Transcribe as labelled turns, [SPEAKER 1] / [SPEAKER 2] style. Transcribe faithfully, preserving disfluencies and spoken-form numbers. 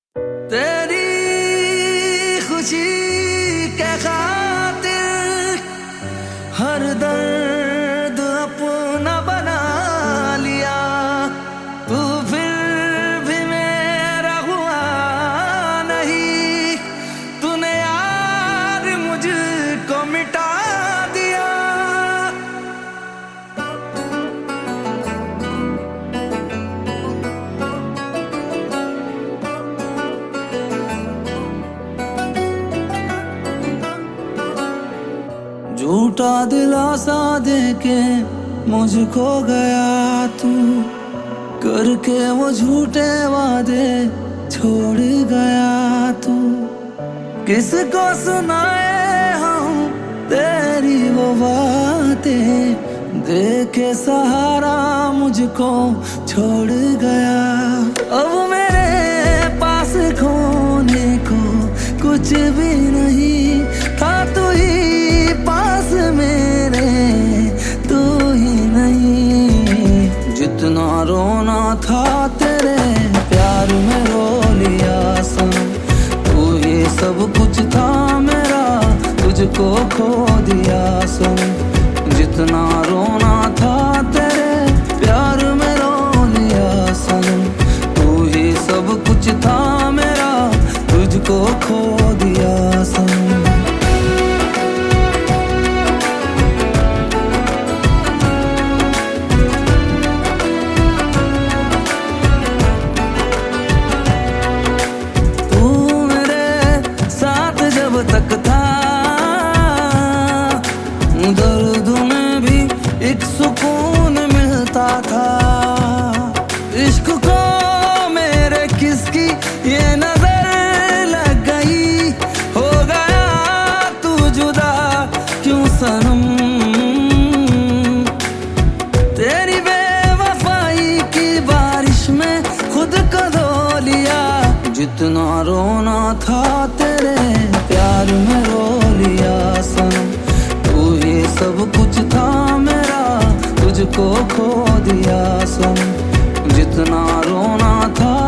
[SPEAKER 1] तेरी खुशी के खातिर हर दर्द अपना बना लिया, तू फिर भी मेरा हुआ नहीं, तूने यार मुझको मिटा दिया। झूठा दिलासा देके मुझको गया तू, करके वो झूठे वादे छोड़ गया तू। किसको सुनाए हम तेरी वो बातें, देके सहारा मुझको छोड़ गया। अब मेरे पास खोने को कुछ भी नहीं था, तू ही पास मेरे, तू ही नहीं। जितना रोना था तेरे प्यार में रो लिया सनम, तू ही सब कुछ था मेरा, तुझको खो दिया सनम। जितना रोना था तेरे प्यार में रो लिया सनम, तू ही सब कुछ था मेरा, तुझको खो दिया सनम। तक था दर्द में भी एक सुकून मिलता था, इश्क को मेरे किसकी ये नजर लग गई, हो गया तू जुदा क्यों सनम। तेरी बेवफाई की बारिश में खुद को धो लिया, जितना रोना था तेरे प्यार में रो लिया सनम, तू ही सब कुछ था मेरा, तुझको खो दिया सनम। जितना रोना था